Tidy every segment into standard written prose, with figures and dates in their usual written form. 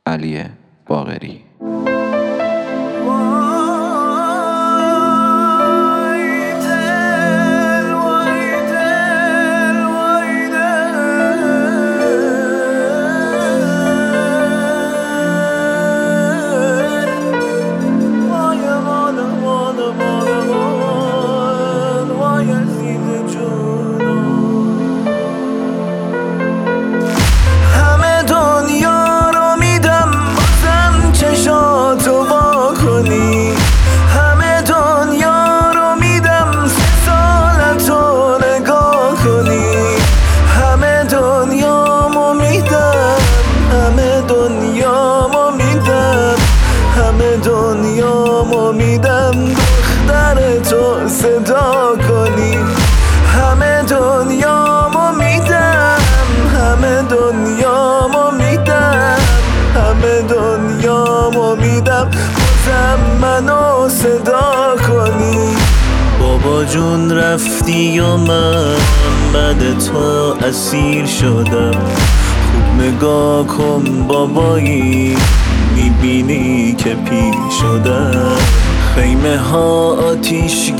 علی باقری. دنیامو میدم دختر تو صدا کنی، همه دنیامو میدم، همه دنیامو میدم، همه دنیامو میدم بازم منو صدا کنی. بابا جون رفتی و من بعد تو اسیر شدم، خوب نگاه کن بابایی میبینی که پیر شدم. خیمه ها آتیش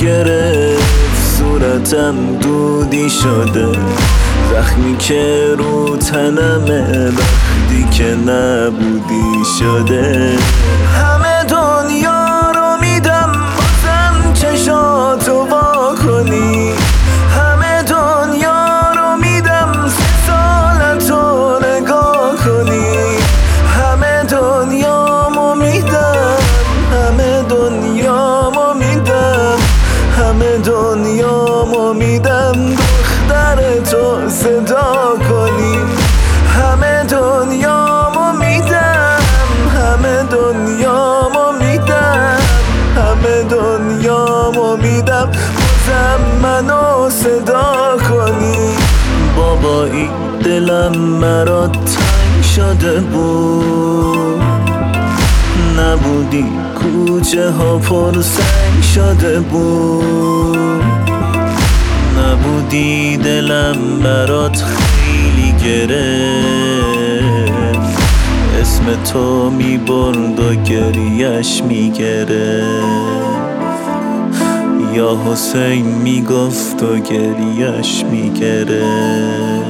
گرفت صورتم دودی شده، زخمی که رو تنمه وقتی که نبودی شده. همه دنیا رو میدم بازم چشاتو وا کنی، همه دنیا رو میدم 3 سالتو نگاه کنی، همه دنیامو میدم، همه دنیامو میدم، همه دنیامو میدم دختر تو صدا کنی. همه دنیامو میدم، همه دنیامو میدم، همه دنیامو میدم بازم منو صدا کنی. بابایی دلم مرا تنگ شده بود، نبودی کوچه ها پر سنگ شده بود، نبودی دلم برات خیلی گرفت، اسم تو میبرد و گریش میگرفت، یا حسین میگفت و گریش میگرفت.